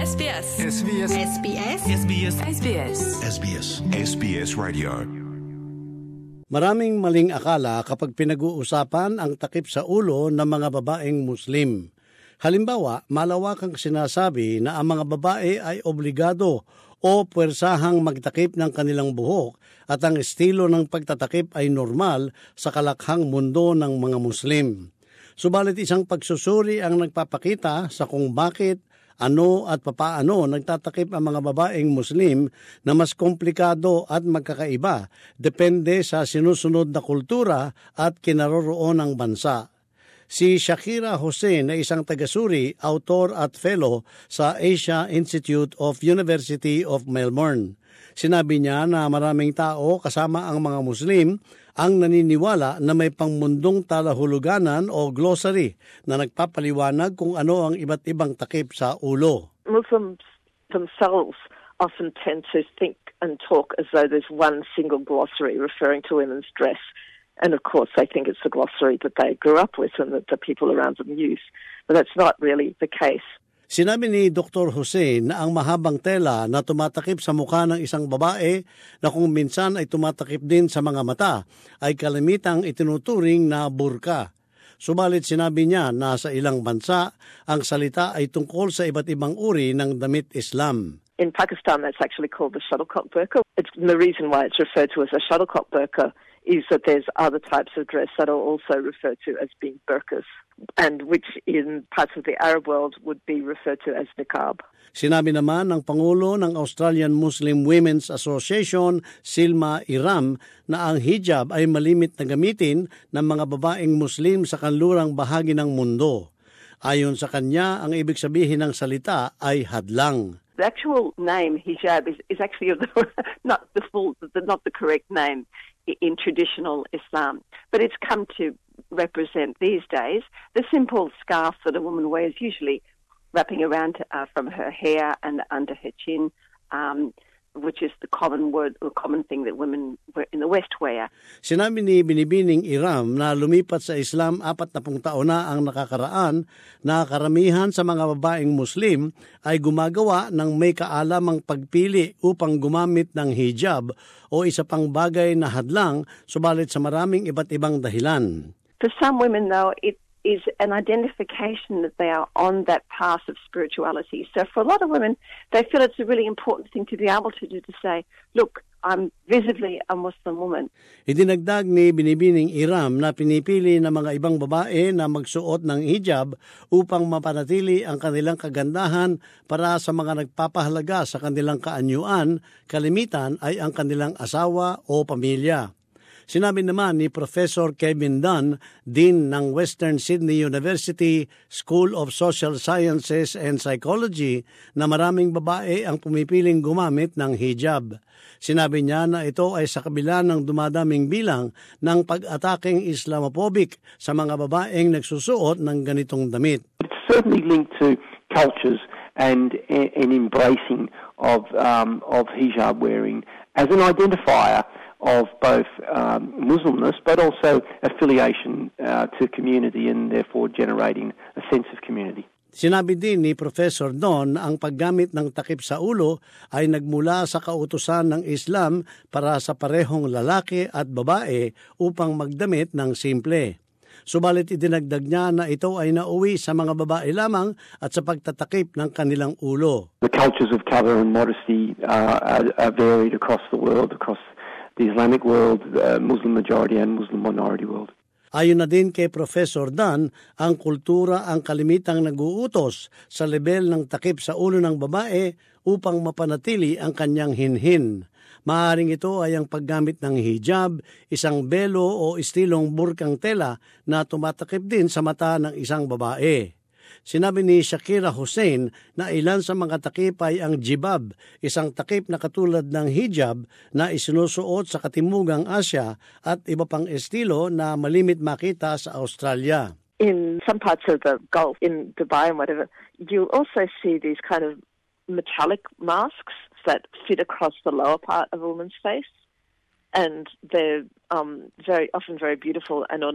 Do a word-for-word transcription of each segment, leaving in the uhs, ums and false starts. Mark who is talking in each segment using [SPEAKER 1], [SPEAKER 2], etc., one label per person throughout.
[SPEAKER 1] S B S.
[SPEAKER 2] S B S.
[SPEAKER 1] S B S.
[SPEAKER 2] S B S.
[SPEAKER 1] S B S.
[SPEAKER 3] S B S. S B S Radio.
[SPEAKER 4] Maraming maling akala kapag pinag-uusapan ang takip sa ulo ng mga babaeng Muslim. Halimbawa, malawakang sinasabi na ang mga babae ay obligado o puwersahang magtakip ng kanilang buhok at ang estilo ng pagtatakip ay normal sa kalakhang mundo ng mga Muslim. Subalit isang pagsusuri ang nagpapakita sa kung bakit, ano at papaano nagtatakip ang mga babaeng Muslim na mas komplikado at magkakaiba depende sa sinusunod na kultura at kinaroroon ng bansa. Si Shakira Hussein ay isang tagasuri, autor at fellow sa Asia Institute of University of Melbourne. Sinabi niya na maraming tao kasama ang mga Muslim ang naniniwala na may pangmundong talahuluganan o glossary na nagpapaliwanag kung ano ang iba't ibang takip sa ulo.
[SPEAKER 5] Muslims themselves often tend to think and talk as though there's one single glossary referring to women's dress. And of course, they think it's the glossary that they grew up with and that the people around them use. But that's not really the case.
[SPEAKER 4] Sinabi ni Doctor Hussein na ang mahabang tela na tumatakip sa mukha ng isang babae na kung minsan ay tumatakip din sa mga mata ay kalimitang itinuturing na burka. Subalit sinabi niya na sa ilang bansa ang salita ay tungkol sa iba't ibang uri ng damit Islam.
[SPEAKER 5] In Pakistan, that's actually called the shuttlecock burqa. It's, the reason why it's referred to as a shuttlecock burqa is that there's other types of dress that are also referred to as being burqas, and which in parts of the Arab world would be referred to as niqab.
[SPEAKER 4] Sinabi naman ng Pangulo ng Australian Muslim Women's Association, Silma Iram, na ang hijab ay malimit na gamitin ng mga babaeng Muslim sa kanlurang bahagi ng mundo. Ayon sa kanya, ang ibig sabihin ng salita ay hadlang.
[SPEAKER 6] The actual name hijab is, is actually not the full, not the correct name in traditional Islam, but it's come to represent these days the simple scarf that a woman wears, usually wrapping around uh, from her hair and under her chin, um, which is the common word or common thing that women in the West wear.
[SPEAKER 4] Sinabi ni Binibining Iram na lumipat sa Islam apat na pung taon na ang nakakaraan na karamihan sa mga babaeng Muslim ay gumagawa ng may kaalamang pagpili upang gumamit ng hijab o isa pang bagay na hadlang, subalit sa maraming iba't ibang dahilan.
[SPEAKER 6] For some women, though, it is an identification that they are on that path of spirituality. So for a lot of women, they feel it's a really important thing to be able to do, to say, look, I'm visibly a Muslim woman.
[SPEAKER 4] Idinagdag ni Binibining Iram na pinipili ng mga ibang babae na magsuot ng hijab upang mapanatili ang kanilang kagandahan para sa mga nagpapahalaga sa kanilang kaanyuan, kalimitan ay ang kanilang asawa o pamilya. Sinabi naman ni Professor Kevin Dunn, Dean ng Western Sydney University School of Social Sciences and Psychology, na maraming babae ang pumipiling gumamit ng hijab. Sinabi niya na ito ay sa kabila ng dumadaming bilang ng pag-ataking Islamophobic sa mga babaeng nagsusuot ng ganitong damit.
[SPEAKER 7] It's certainly linked to cultures and an embracing of um, of hijab wearing as an identifier of both um, Muslimness but also affiliation uh, to community and therefore generating a sense of community.
[SPEAKER 4] Sinabi din ni Professor Don na ang paggamit ng takip sa ulo ay nagmula sa kautusan ng Islam para sa parehong lalaki at babae upang magdamit ng simple. Subalit idinagdag niya na ito ay nauwi sa mga babae lamang at sa pagtatakip ng kanilang ulo.
[SPEAKER 7] The cultures of cover and modesty uh, are, are varied across the world, across the Islamic world, the Muslim majority and Muslim minority world.
[SPEAKER 4] Ayon na din kay Professor Dan, ang kultura ang kalimitang nag-uutos sa level ng takip sa ulo ng babae upang mapanatili ang kanyang hinhin. Maaaring ito ay ang paggamit ng hijab, isang belo o estilong burkang tela na tumatakip din sa mata ng isang babae. Sinabi ni Shakira Hussein na ilan sa mga takip ay ang jibab, isang takip na katulad ng hijab na isinusuot sa Katimugang Asya at iba pang estilo na malimit makita sa Australia.
[SPEAKER 5] In some parts of the Gulf, in Dubai and whatever, you'll also see these kind of metallic masks that fit across the lower part of a woman's face, and they're um, very often very beautiful and ornate.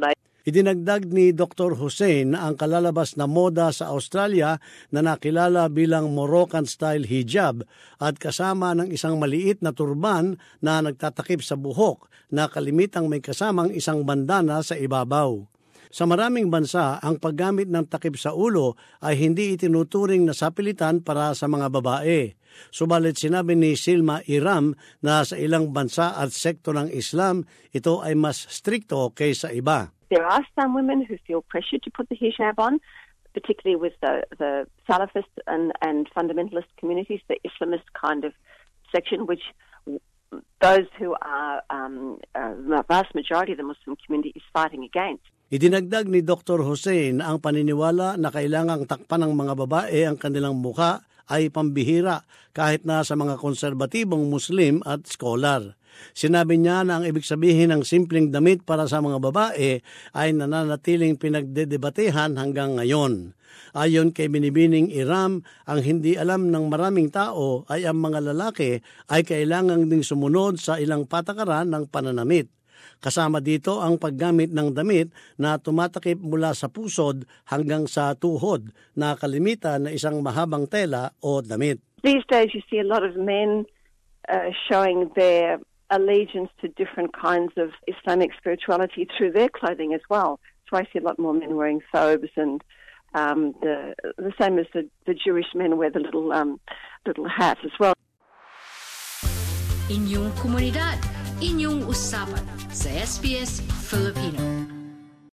[SPEAKER 4] Idinagdag ni Doctor Hussein na ang kalalabas na moda sa Australia na nakilala bilang Moroccan-style hijab at kasama ng isang maliit na turban na nagtatakip sa buhok na kalimitang may kasamang isang bandana sa ibabaw. Sa maraming bansa, ang paggamit ng takip sa ulo ay hindi itinuturing na sapilitan para sa mga babae. Subalit sinabi ni Silma Iram na sa ilang bansa at sekto ng Islam, ito ay mas strikto kaysa iba.
[SPEAKER 6] There are some women who feel pressured to put the hijab on, particularly with the, the Salafist and, and fundamentalist communities, the Islamist kind of section, which those who are um, uh, the vast majority of the Muslim community is fighting against.
[SPEAKER 4] Idinagdag ni Doctor Hussein na ang paniniwala na kailangang takpan ng mga babae ang kanilang mukha ay pambihira kahit na sa mga konserbatibong Muslim at scholar. Sinabi niya na ang ibig sabihin ng simpleng damit para sa mga babae ay nananatiling pinagdedebatehan hanggang ngayon. Ayon kay Binibining Iram, ang hindi alam ng maraming tao ay ang mga lalaki ay kailangang ding sumunod sa ilang patakaran ng pananamit. Kasama dito ang paggamit ng damit na tumatakip mula sa pusod hanggang sa tuhod na kalimitan na isang mahabang tela o damit.
[SPEAKER 6] These days you see a lot of men uh, showing their allegiance to different kinds of Islamic spirituality through their clothing as well. So I see a lot more men wearing thobes and um, the the same as the, the Jewish men wear the little um, little hat as well.
[SPEAKER 1] Inyong komunidad, inyong usapan sa S B S Filipino.